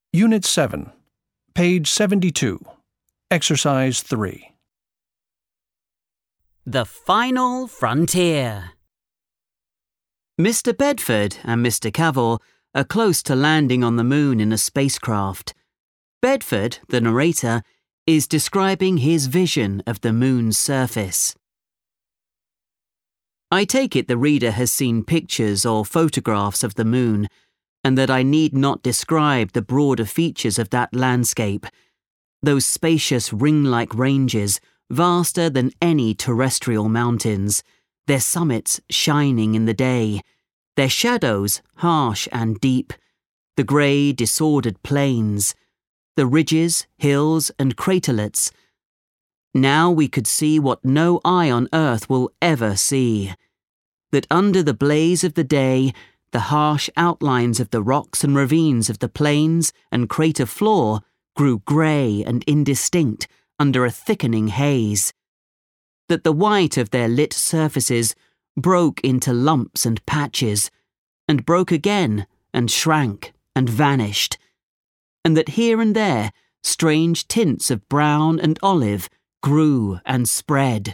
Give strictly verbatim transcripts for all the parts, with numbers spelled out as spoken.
Unit seven, page seventy-two, Exercise three. The Final Frontier. Mister Bedford and Mister Cavell are close to landing on the moon in a spacecraft. Bedford, the narrator, is describing his vision of the moon's surface. I take it the reader has seen pictures or photographs of the moon, and that I need not describe the broader features of that landscape, those spacious ring-like ranges, vaster than any terrestrial mountains, their summits shining in the day, their shadows harsh and deep, the grey, disordered plains, the ridges, hills, and craterlets. Now we could see what no eye on earth will ever see, that under the blaze of the day, the harsh outlines of the rocks and ravines of the plains and crater floor grew grey and indistinct under a thickening haze, that the white of their lit surfaces broke into lumps and patches, and broke again and shrank and vanished, and that here and there strange tints of brown and olive grew and spread.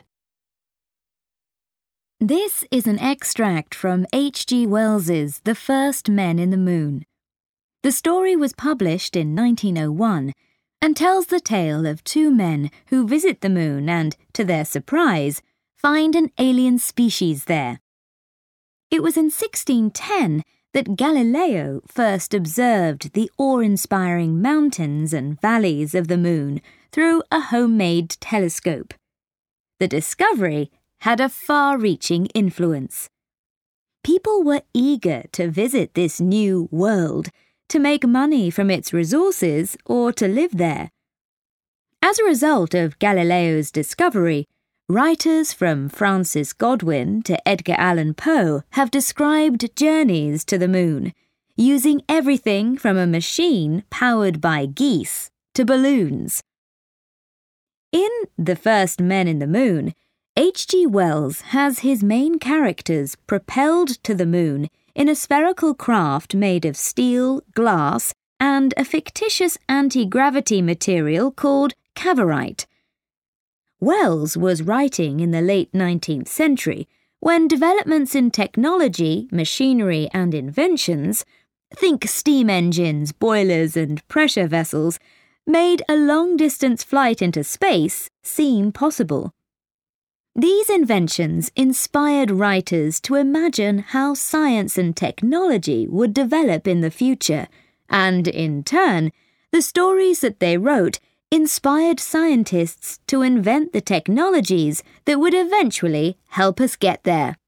This is an extract from H G Wells's The First Men in the Moon. The story was published in nineteen oh one and tells the tale of two men who visit the moon and, to their surprise, find an alien species there. It was in sixteen ten that Galileo first observed the awe-inspiring mountains and valleys of the moon through a homemade telescope. The discovery had a far-reaching influence. People were eager to visit this new world, to make money from its resources or to live there. As a result of Galileo's discovery, writers from Francis Godwin to Edgar Allan Poe have described journeys to the moon, using everything from a machine powered by geese to balloons. In The First Men in the Moon, H G Wells has his main characters propelled to the moon in a spherical craft made of steel, glass, and a fictitious anti-gravity material called cavorite. Wells was writing in the late nineteenth century when developments in technology, machinery, and inventions, think steam engines, boilers, and pressure vessels, made a long-distance flight into space seem possible. These inventions inspired writers to imagine how science and technology would develop in the future, and, in turn, the stories that they wrote inspired scientists to invent the technologies that would eventually help us get there.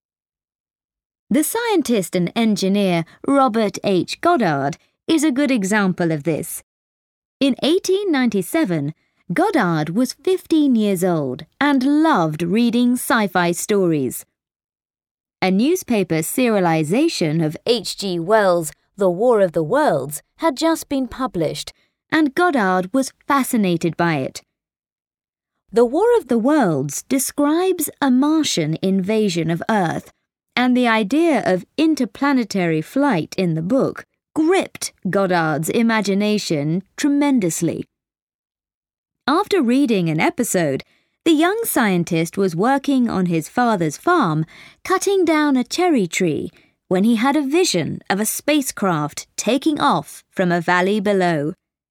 The scientist and engineer Robert H. Goddard is a good example of this. In eighteen ninety-seven, Goddard was fifteen years old and loved reading sci-fi stories. A newspaper serialization of H G Wells' The War of the Worlds had just been published, and Goddard was fascinated by it. The War of the Worlds describes a Martian invasion of Earth, and the idea of interplanetary flight in the book gripped Goddard's imagination tremendously. After reading an episode, the young scientist was working on his father's farm, cutting down a cherry tree, when he had a vision of a spacecraft taking off from a valley below.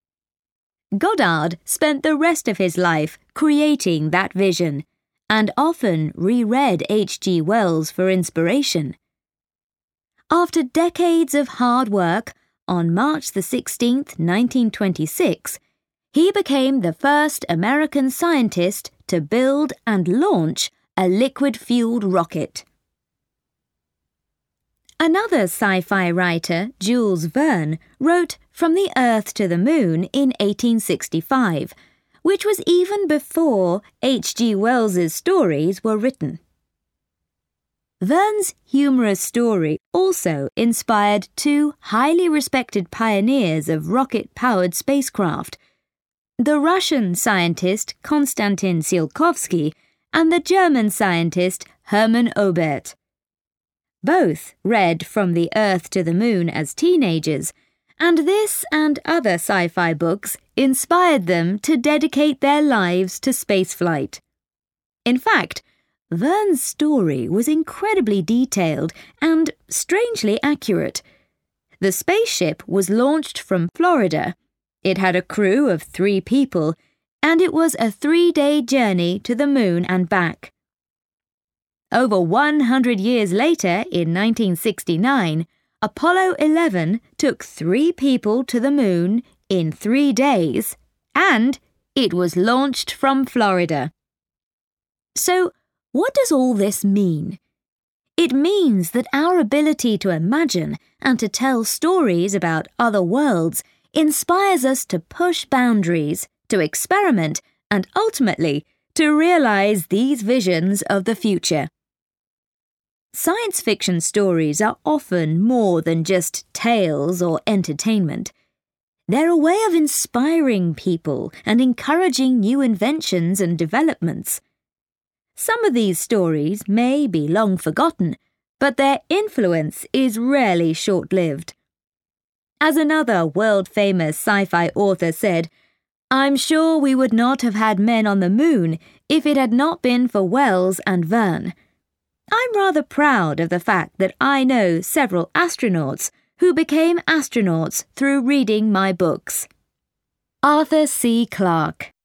Goddard spent the rest of his life creating that vision, and often reread H G Wells for inspiration. After decades of hard work, on March the sixteenth, nineteen twenty-six, he became the first American scientist to build and launch a liquid-fueled rocket. Another sci-fi writer, Jules Verne, wrote From the Earth to the Moon in eighteen sixty-five, which was even before H G Wells's stories were written. Verne's humorous story also inspired two highly respected pioneers of rocket-powered spacecraft, the Russian scientist Konstantin Tsiolkovsky and the German scientist Hermann Oberth. Both read From the Earth to the Moon as teenagers and this and other sci-fi books inspired them to dedicate their lives to spaceflight. In fact, Verne's story was incredibly detailed and strangely accurate. The spaceship was launched from Florida. It had a crew of three people, and it was a three-day journey to the moon and back. Over one hundred years later, in nineteen sixty-nine, Apollo eleven took three people to the moon in three days, and it was launched from Florida. So, what does all this mean? It means that our ability to imagine and to tell stories about other worlds inspires us to push boundaries, to experiment, and ultimately to realize these visions of the future. Science fiction stories are often more than just tales or entertainment. They're a way of inspiring people and encouraging new inventions and developments. Some of these stories may be long forgotten, but their influence is rarely short-lived. As another world-famous sci-fi author said, "I'm sure we would not have had men on the moon if it had not been for Wells and Verne." I'm rather proud of the fact that I know several astronauts who became astronauts through reading my books. Arthur C. Clarke.